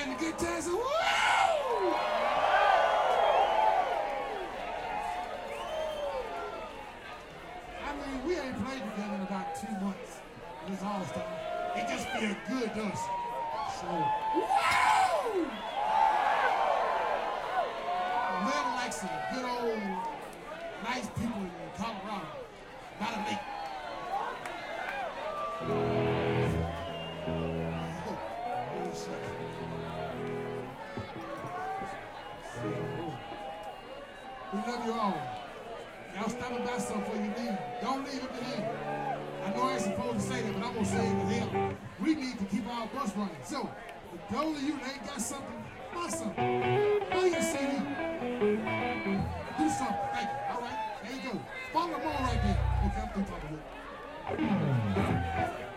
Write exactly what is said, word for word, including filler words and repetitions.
And the good times are woo! I mean, we ain't played together in about two months. This All-Star. It just feels good to us. So, woo! Nothing like some good old, nice people in Colorado. By the lake. We love you all. Y'all stopping by something before you leave. Don't leave it to him. I know I ain't supposed to say that, but I'm going to say it to him. We need to keep our bus running. So, if those of you that ain't got something, buy something. Buy your C D. Do something. Thank you. All right? There you go. Follow them all right there. Okay, I'm through talking with you.